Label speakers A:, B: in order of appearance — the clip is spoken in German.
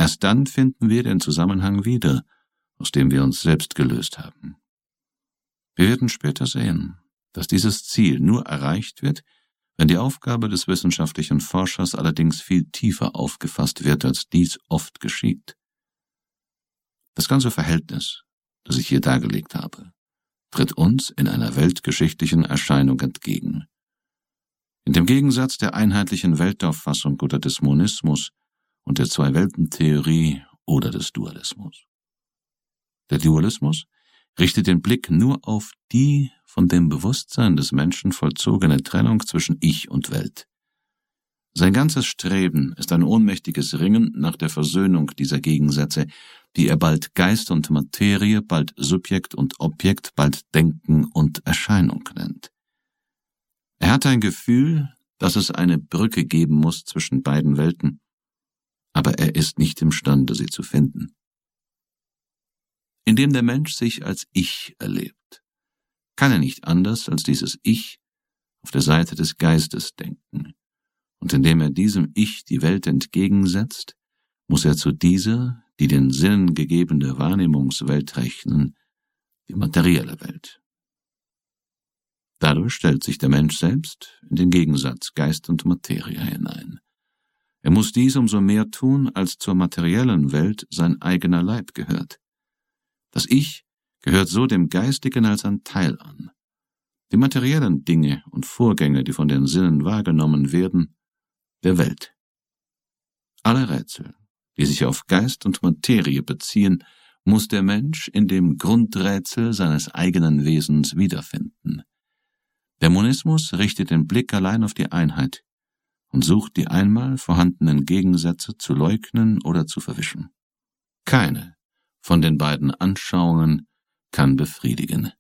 A: Erst dann finden wir den Zusammenhang wieder, aus dem wir uns selbst gelöst haben. Wir werden später sehen, dass dieses Ziel nur erreicht wird, wenn die Aufgabe des wissenschaftlichen Forschers allerdings viel tiefer aufgefasst wird, als dies oft geschieht. Das ganze Verhältnis, das ich hier dargelegt habe, tritt uns in einer weltgeschichtlichen Erscheinung entgegen. In dem Gegensatz der einheitlichen Weltauffassung oder des Monismus und der Zwei-Welten-Theorie oder des Dualismus. Der Dualismus richtet den Blick nur auf die von dem Bewusstsein des Menschen vollzogene Trennung zwischen Ich und Welt. Sein ganzes Streben ist ein ohnmächtiges Ringen nach der Versöhnung dieser Gegensätze, die er bald Geist und Materie, bald Subjekt und Objekt, bald Denken und Erscheinung nennt. Er hat ein Gefühl, dass es eine Brücke geben muss zwischen beiden Welten, aber er ist nicht imstande, sie zu finden. Indem der Mensch sich als Ich erlebt, kann er nicht anders als dieses Ich auf der Seite des Geistes denken, und indem er diesem Ich die Welt entgegensetzt, muss er zu dieser, die den Sinnen gegebene Wahrnehmungswelt rechnen, die materielle Welt. Dadurch stellt sich der Mensch selbst in den Gegensatz Geist und Materie hinein. Er muss dies umso mehr tun, als zur materiellen Welt sein eigener Leib gehört. Das Ich gehört so dem Geistigen als ein Teil an. Die materiellen Dinge und Vorgänge, die von den Sinnen wahrgenommen werden, der Welt. Alle Rätsel, die sich auf Geist und Materie beziehen, muss der Mensch in dem Grundrätsel seines eigenen Wesens wiederfinden. Der Monismus richtet den Blick allein auf die Einheit und sucht die einmal vorhandenen Gegensätze zu leugnen oder zu verwischen. Keine von den beiden Anschauungen kann befriedigen.